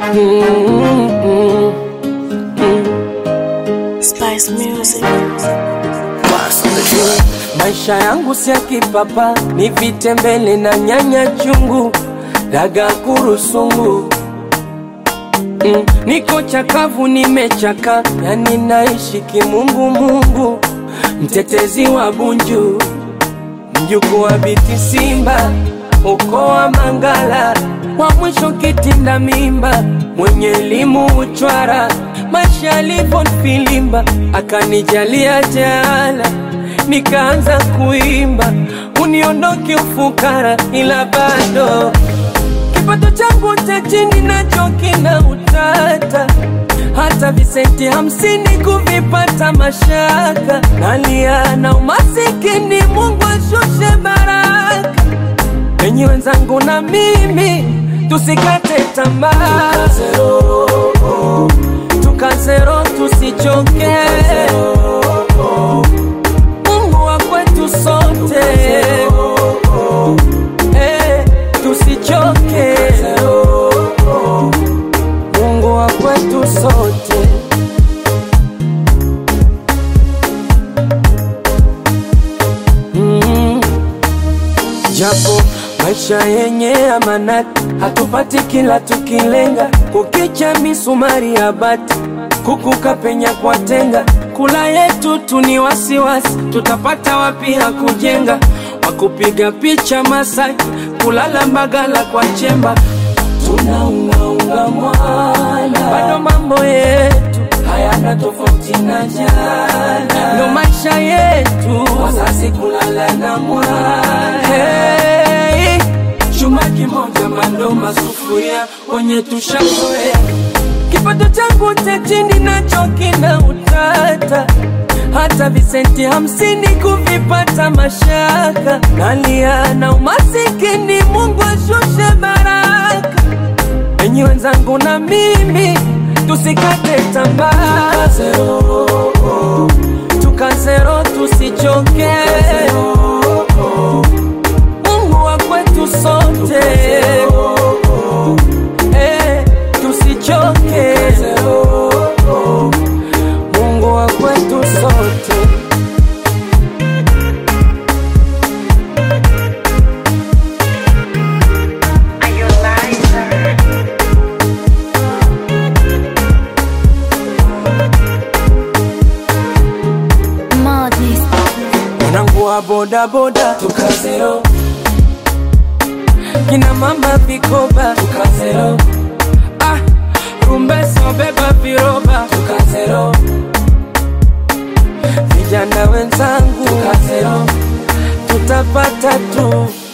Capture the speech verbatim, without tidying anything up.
Mm-hmm. Spice Music. Maisha yangu si ya kipapa, ni vitembele na nyanya chungu, daga kurusungu. Mm, niko chakavu nimechaka, yani naishi kimungu mungu, mtetezi wa Bunju, mjuku wa Biti Simba, uko wa Mangala, wa mwisho kitinda mimba, mwenye elimu uchwara, maisha alipo filimba, akanijalia jala, nikaanza kuimba, uniondoke ufukara, ila bado kipato changu cha chini nacho kina utata, hata visenti hamsini kuvipata mashaka, nalia na umasikini, Mungu ashushe baraka. Enyi wenzangu na mimi tusikate tamaa, tukazero, tukazero tusichoke, Mungu wa kwetu sote, eh, tusichoke, Mungu wa kwetu sote. Mm. Japo maisha yenye amanati, hatupati kila tukilenga, kukicha misumari ya bati, kukuka penya kwa tenga, kula yetu tuni wasiwasi, tutapata wapi hakujenga, wakupiga picha Masai, kulala Mbagala kwa chemba, tunaungaunga mwana, bado mambo yetu hayana tofauti na jana, ndo maisha yetu, wazazi kulala na mwana. Hey, chuma kimoja mandoma sufuria, wenye tushazoea, kipato changu cha chini nacho kina utata, hata visenti hamsini kuvipata mashaka, nalia na umasikini, Mungu ashushe baraka. Enyi wenzangu na mimi tusikate tamaa, tukazero, tukazero tusichoke, Mungu wa kwetu sote, eh, tusichoke, Mungu wa kwetu sote. Mwanangu wa boda boda tukazero, kina mama vikoba tukazero, ah, rumbeso beba viroba tukazero, vijana wenzangu tukazero, tutapata tu.